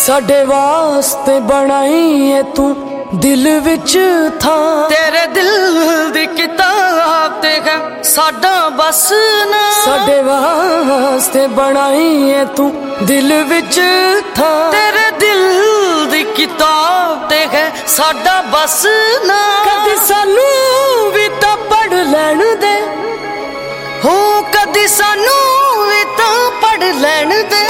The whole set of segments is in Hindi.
साडे वास्ते बनाई है तू दिल विच था, तेरे दिल दी किताब ते है साडा बस ना। साडे वास्ते बनाई है तू दिल विच था, तेरे दिल दी किताब ते है साडा बस ना। कदी सानू भी तां पढ़ लैण दे, हो कदी सानू भी तां पढ़ लैण दे।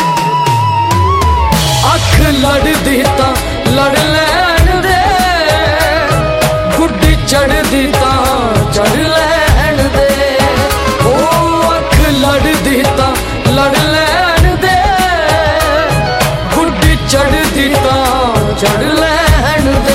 अख लड़दी तां लड़ लैण दे, गुड्डी चढ़दी तां चढ़ लैण दे। ओ अख लड़दी तां लड़ लैण दे, गुड्डी चढ़दी तां चढ़ लैण दे।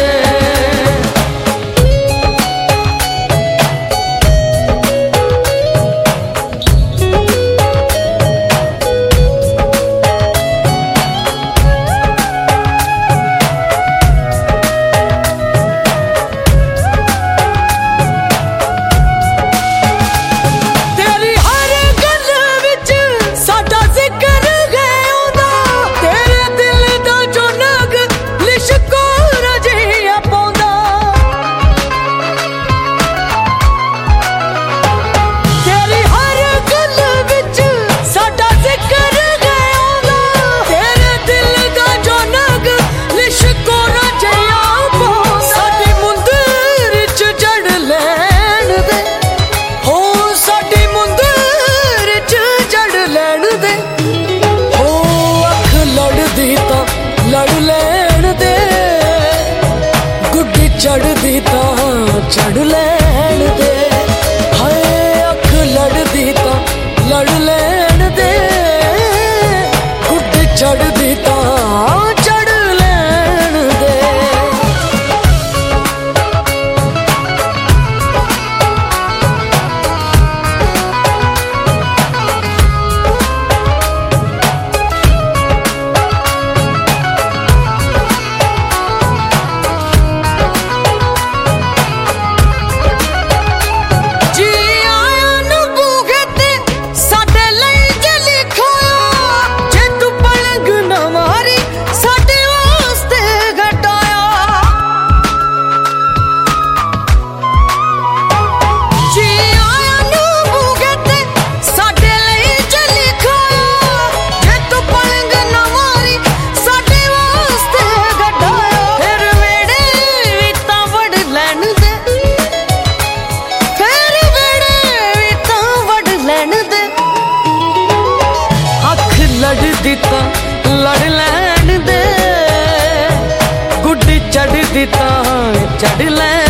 लड़ लैण दे, गुड्डी चढ़दी तां चढ़ लैण दे। हाय अख लड़दी तां लड़ लैण दे, गुड्डी चढ़दी तां चढ़ लैण दे। लड़दी तां लड़ लैण दे, गुड्डी चढ़दी तां चढ़ लैण